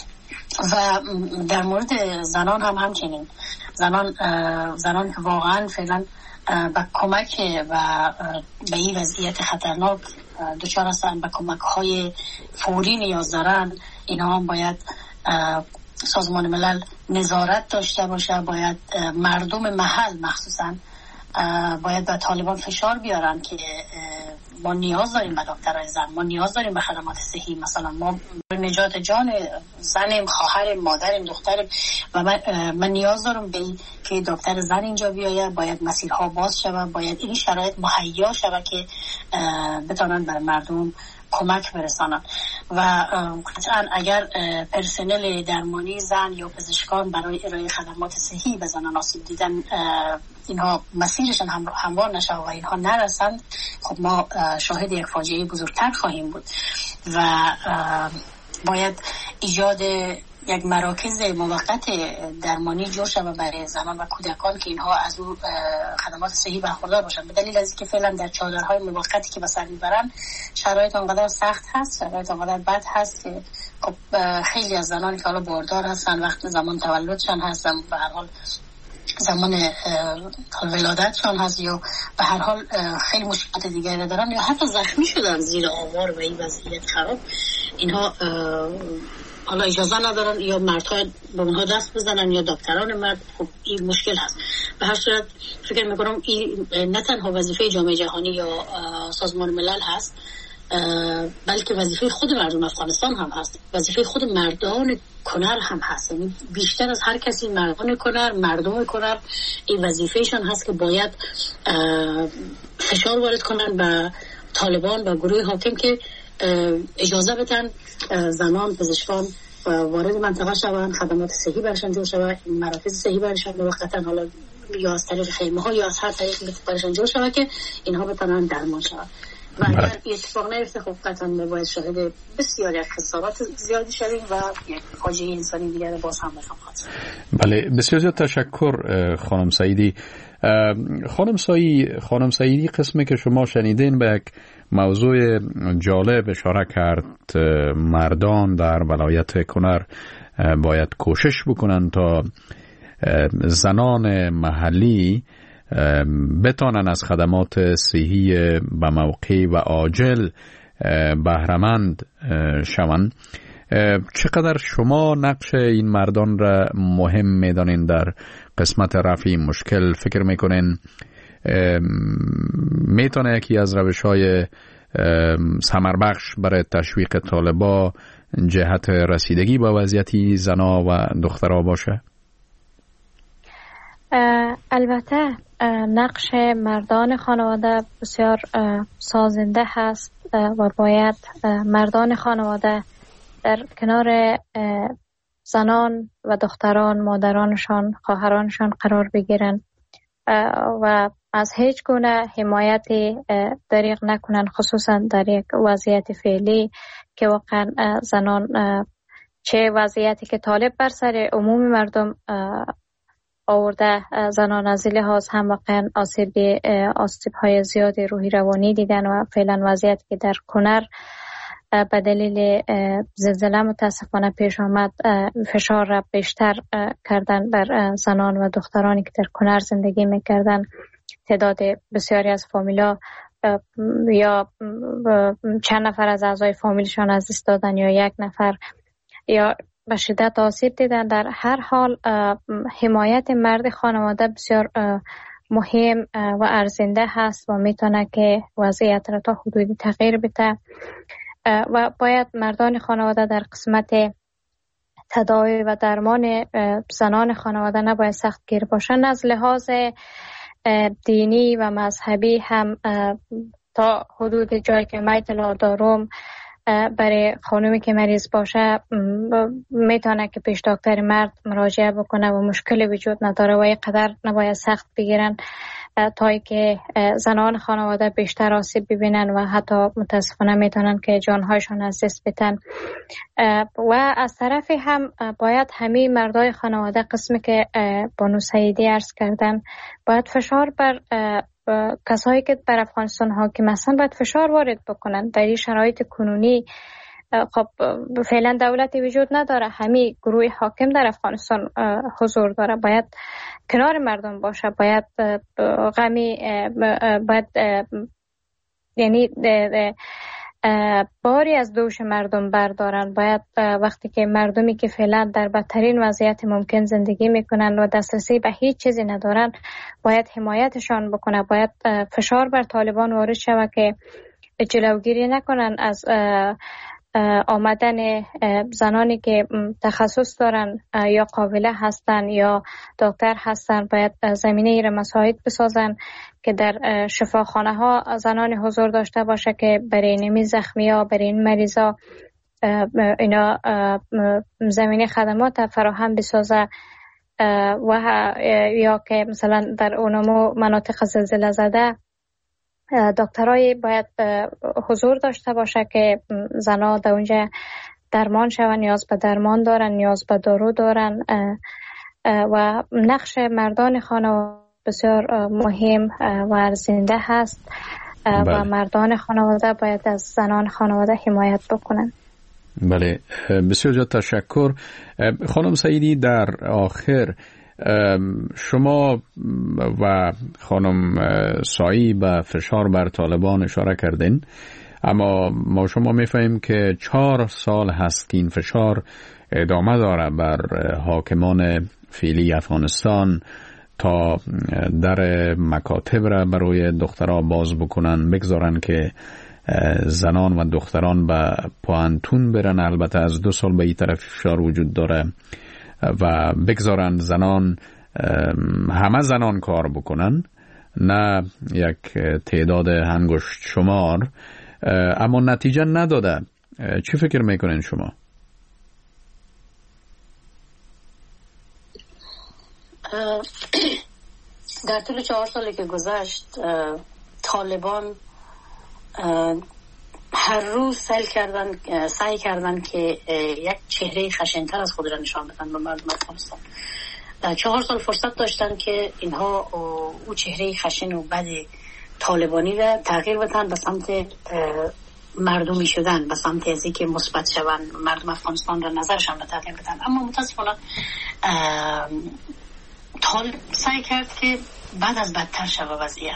و در مورد زنان هم همچنین، زنان زنان که واقعا فعلا به کمک و به این وضعیت خطرناک دچار هستن، به کمک های فوری نیاز دارن، اینا هم باید سازمان ملل نظارت داشته باشه، باید مردم محل مخصوصا باید به طالبان فشار بیارن که ما نیاز داریم به دکترای زن، ما نیاز داریم به خدمات صحی، مثلا ما نجات جان زنیم، خواهریم، مادریم، دختریم و من, من نیاز دارم به که دکتر زن اینجا بیاید، باید مسیرها باز شود، باید این شرایط مهیا شود که بتونن بر مردم کمک برسانن و قطعا اگر پرسنل درمانی زن یا پزشکان برای ارائه خدمات صحی به زنان آسیب دیدن اینها مسیرشان هموار نشه و اینها نرسند، خب ما شاهد یک فاجعه بزرگتر خواهیم بود و باید ایجاد یک مراکز موقت درمانی جور شود برای زنان و کودکان که اینها از اون خدمات صحی برخوردار باشند، به دلیل از اینکه فعلا در چادرهای موقتی که به سر میبرن شرایط آنقدر سخت هست، شرایط آنقدر بد هست که خب خیلی از زنان که حالا باردار هستن وقت زمان تولدشان هستن، به هر حال زمان ولادتشان هست یا به هر حال خیلی مشکلات دیگری دارن یا حتی زخمی شدن زیر آوار و این وضعیت خراب، اینها حالا اجازه ندارن یا مردها به اونها دست بزنن یا دکتران مرد. خب این مشکل هست. به هر صورت فکر میکنم این نه تنها وظیفه جامعه جهانی یا سازمان ملل هست، بلکه وظیفه خود مردم افغانستان هم هست، وظیفه خود مردان کنر هم هست. یعنی بیشتر از هر کسی مردان کنر، مردم کنر این وظیفهشان هست که باید فشار وارد کنن به طالبان و گروه حاکم که اجازه بدن زنان پزشکان وارد منطقه شوند، خدمات صحی برشان جور شود، مراکز صحی برشان موقتا حالا یا از طریق خیمه ها یا از هر طریق برشان جور شود که اینها بتونن درمان شود. و اگر اتفاق نیفته خب قطعا باید شاهد بسیاری از خسارات زیادی شویم و فاجعه انسانی دیگر باز هم بخوام خاطر. بله بسیار زیاد تشکر خانم سعیدی. خانم سعیدی خانم سعیدی قسمی که شما شنیدین به یک موضوع جالب اشاره کرد. مردان در ولایت کنر باید کوشش بکنن تا زنان محلی بتانن از خدمات صحی به موقع و عاجل بهره‌مند شوند. چقدر شما نقش این مردان را مهم میدانین در قسمت رفع این مشکل؟ فکر میکنین میتونه یکی از روش‌های ثمربخش برای تشویق طالبا جهت رسیدگی با وضعیت زنا و دخترها باشه؟ البته نقش مردان خانواده بسیار سازنده هست و باید مردان خانواده در کنار زنان و دختران، مادرانشان، خواهرانشان قرار بگیرن و از هیچ گونه حمایت دریغ نکنن، خصوصا در یک وضعیت فعلی که واقعا زنان چه وضعیتی که طالب بر سر عموم مردم آورده، زنان از این لحاظ هم واقعا آسیب آسیب های زیادی روحی روانی دیدن و فعلا وضعیتی که در کنر به دلیل زلزله متاسفانه پیش آمد فشار را بیشتر کردن بر زنان و دخترانی که در کنر زندگی میکردن. تعداد بسیاری از فامیلا یا چند نفر از اعضای فامیلشان از دست دادن یا یک نفر یا به شدت آسیب دیدن. در هر حال حمایت مرد خانواده بسیار مهم و ارزنده هست و میتونه که وضعیت را تا حدودی تغییر بده و باید مردان خانواده در قسمت تداوی و درمان زنان خانواده نباید سخت گیر باشن. از لحاظ دینی و مذهبی هم تا حدود جایی که من اطلاع دارم برای خانومی که مریض باشه میتونه که پیش دکتر مرد مراجعه بکنه و مشکلی وجود نداره و اینقدر نباید سخت بگیرن تا که زنان خانواده بیشتر آسیب ببینن و حتی متاسفانه میتونن که جانهایشان از دست بدن. و از طرفی هم باید همه مردای خانواده قسمی که بانو سعیدی عرض کردن باید فشار بر کسایی که بر افغانستان حاکم هستن باید فشار وارد بکنن. در این شرایط کنونی خب فعلا دولتی وجود نداره، همه گروه حاکم در افغانستان حضور داره، باید کنار مردم باشه، باید غمی باید یعنی باری از دوش مردم بردارن. باید وقتی که مردمی که فعلا در بدترین وضعیت ممکن زندگی میکنن و دسترسی به هیچ چیزی ندارن باید حمایتشان بکنه. باید فشار بر طالبان وارد شود که جلوگیری نکنن از آمدن زنانی که تخصص دارن یا قابله هستن یا دکتر هستن. باید زمینه ای را مساعد بسازن که در شفاخانه ها زنانی حضور داشته باشه که برای نمی زخمی ها برای این مریضا اینا زمینه خدمات فراهم بسازه و یا که مثلا در اونمو مناطق زلزله زده دکترای باید حضور داشته باشه که زنا در اونجا درمان شون، نیاز به درمان دارن، نیاز به دارو دارن و نقش مردان خانواده بسیار مهم و ارزنده هست و بله. مردان خانواده باید از زنان خانواده حمایت بکنن. بله بسیار جا تشکر. خانم سعیدی در آخر شما و خانم سایی به فشار بر طالبان اشاره کردین، اما ما شما میفهمیم که چهار سال هست که این فشار ادامه داره بر حاکمان فعلی افغانستان تا در مکاتب را برای دخترها باز بکنن، بگذارن که زنان و دختران به پوانتون برن. البته از دو سال به این طرف فشار وجود داره و بگذارن زنان همه زنان کار بکنن، نه یک تعداد انگشت شمار، اما نتیجه نداده. چی فکر میکنین شما؟ در طول چهار سالی که گذشت طالبان هر روز سعی کردن سعی کردن که یک چهره خشن‌تر از خود را نشان بدن به مردم افغانستان. چهار سال فرصت داشتن که اینها او چهره خشن و بد طالبانی را تغییر بدن به سمت مردمی شدن، به سمت از اینکه مثبت شوند، مردم افغانستان را نظرشان را تغییر بدن. اما متاسفانه طالب سعی کرد که بعد از بدتر شود وضعیت،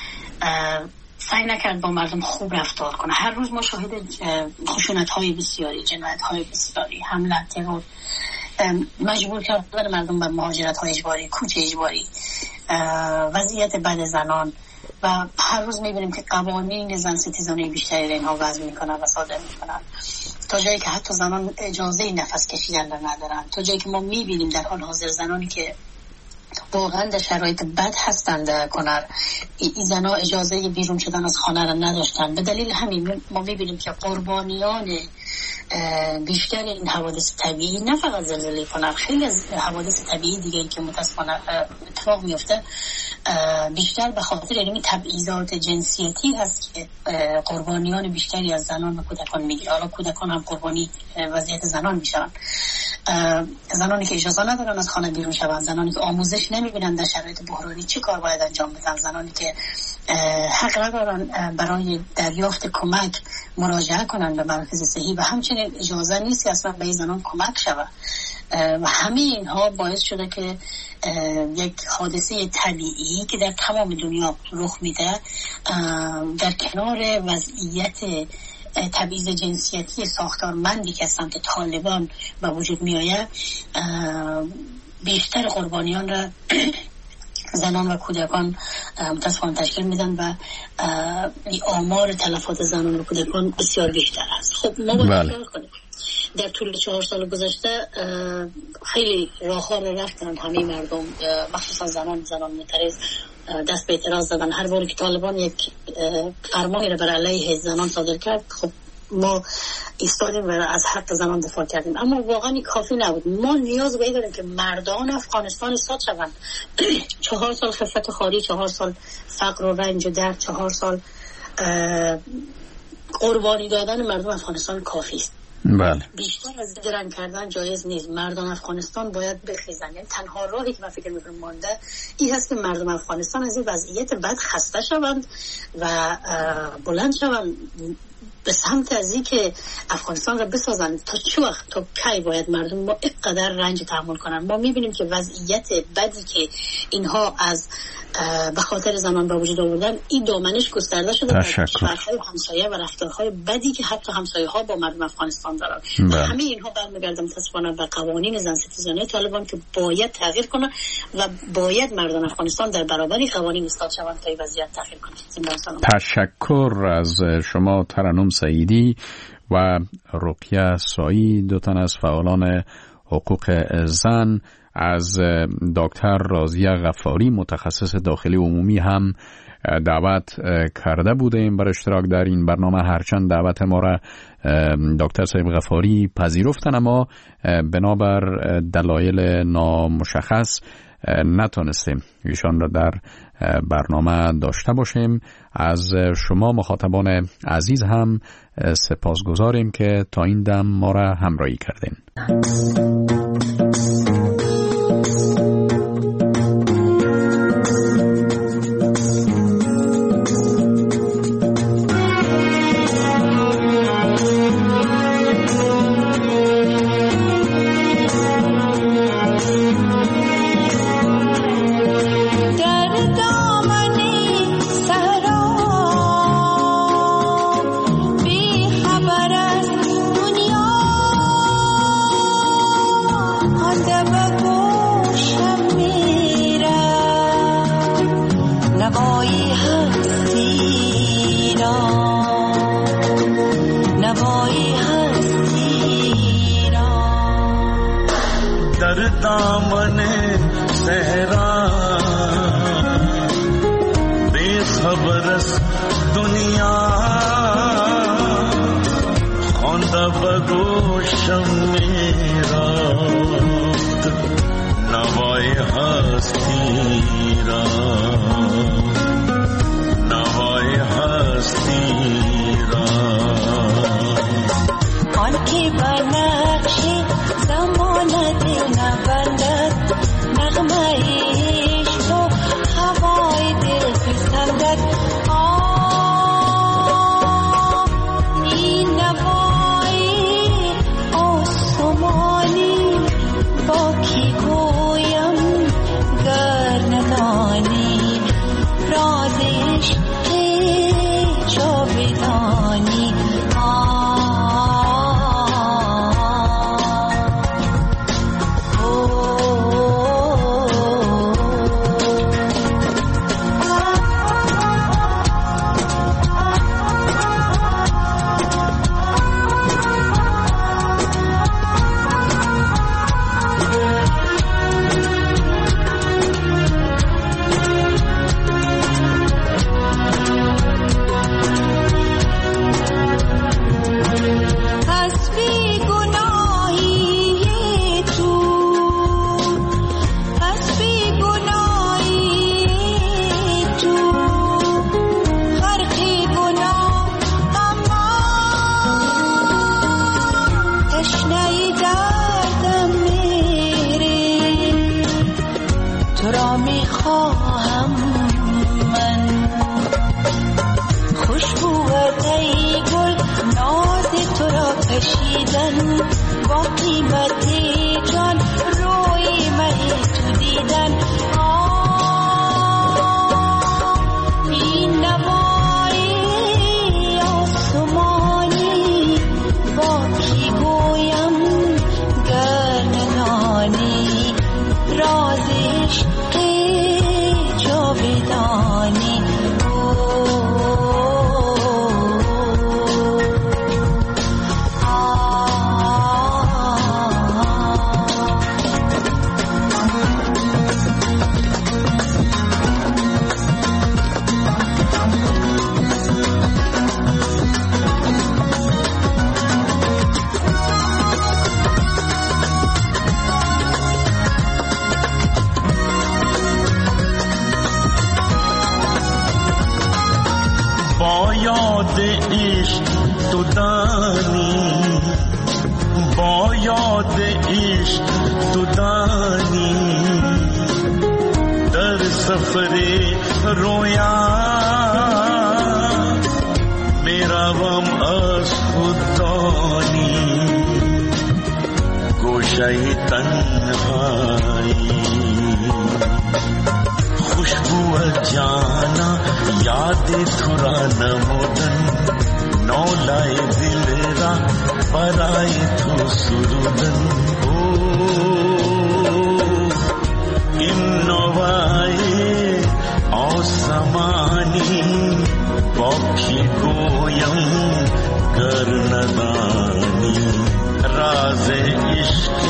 سعی نکرد با مردم خوب رفتار کنه. هر روز ما شاهد خشونت های بسیاری، جنایت های بسیاری، حمله، ترور، مجبور کردن مردم به مهاجرت های اجباری، کوچ اجباری، وضعیت بد زنان و هر روز میبینیم که قوانین زن ستیزانه بیشتری را اینها وضع میکنن و صادر میکنن، تا جایی که حتی زنان اجازه نفس کشیدن را ندارن، تا جایی که ما میبینیم در حال حاضر زنانی که واقعا در شرایط بد هستند در کنار این زنها اجازه بیرون شدن از خانه را نداشتن. به دلیل همین ما میبینیم که قربانیان بیشتر این حوادث طبیعی، نه فقط زلزله کنار، خیلی از حوادث طبیعی دیگه که متاسفانه اتفاق میفته بیشتر به خاطر این تبعیضات جنسیتی هست که قربانیان بیشتری از زنان و کودکان میگیره. حالا کودکان هم قربانی وضعیت زنان میشن، زنانی که اجازه ندارن از خانه بیرون شوند، زنانی که آموزش نمیبینن در شرایط بحرانی چه کار باید انجام بدن، زنانی که حق ندارن برای دریافت کمک مراجعه کنن به مراکز صحی و همچنین اجازه نیست اصلا به زنان کمک شود. و همه اینها باعث شده که یک حادثه طبیعی که در تمام دنیا رخ میده در کنار وضعیت تبعیض جنسیتی ساختارمندی که از سمت طالبان به وجود می آید، بیشتر قربانیان را زنان و کودکان متاسفانه تشکیل میدن و آمار تلفات زنان و کودکان بسیار بیشتر است. خب ما باید بله. کنیم در طول چهار سال گذشته خیلی راه‌ها رو رفتن همه مردم، مخصوصا زنان زنان معترض دست به اعتراض زدن. هر بار که طالبان یک فرمانی رو بر علیه زنان صادر کرد، خب ما ایستادیم و از حق زنان دفاع کردیم. اما واقعا کافی نبود. ما نیاز به این داریم که مردان افغانستان اصلاح شوند. چهار سال خفت خاری، چهار سال فقر و رنج و درد، چهار سال قربانی دادن مردم افغانستان کافی است. بله. بیشتر از درنگ کردن جایز نیست. مردم افغانستان باید بخیزن. یعنی تنها راهی که من فکر می‌کنم مانده این هست که مردم افغانستان از این وضعیت بد خسته شوند و بلند شوند به سمت از این که افغانستان را بسازن. تا چه وقت، تا کی باید مردم ما اینقدر رنج تحمل کنن؟ ما میبینیم که وضعیت بدی که اینها از به خاطر زنان به وجود آوردن این دامنش گسترده شده در کشورهای همسایه و رفتارهای بدی که حتی همسایه ها با مردم افغانستان دارن. همه اینها برمیگرده متاسفانه به قوانین زن ستیزانه طالبان که باید تغییر کنه و باید مردم افغانستان در برابر قوانین ایستاد شوند تا این وضعیت تغییر کنه. تشکر از شما ترنم سعیدی و رقیه سایی، دو تن از فعالان حقوق زن. از دکتر راضیه غفاری متخصص داخلی عمومی هم دعوت کرده بودیم بر اشتراک در این برنامه، هرچند دعوت ما را دکتر صاحب غفاری پذیرفتن اما بنابر دلایل نامشخص نتونستیم ایشان را در برنامه داشته باشیم. از شما مخاطبان عزیز هم سپاسگزاریم که تا این دم ما را همراهی کردین. نوای هستی یاد عشق تو دانی، با یاد عشق تو دانی، در سفر رویا میروم از خوددانی، گوشه تنهایی خوشبو جانا یاد تو را نمودن، نولای دل را برای تو سرودن. این نوای آسمانی باکی گویم گر ندانی، راز عشق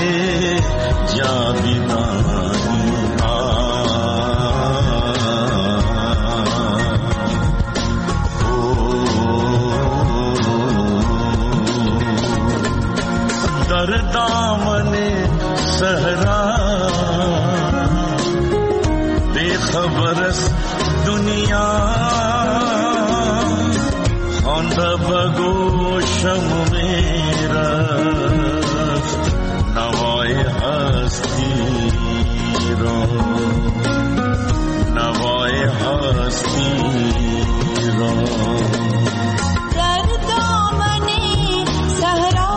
جاویدانی. در دامن صحرا بے خبر است دنیا، خواندہ بگوشم میرا نوای هستی را، نوای هستی را. در دامن صحرا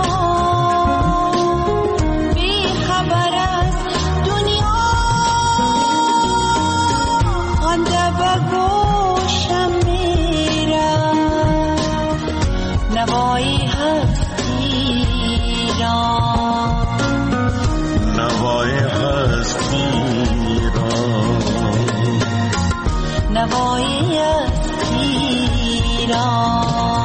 نوای هستی را، نوای هستی را، نوای هستی را.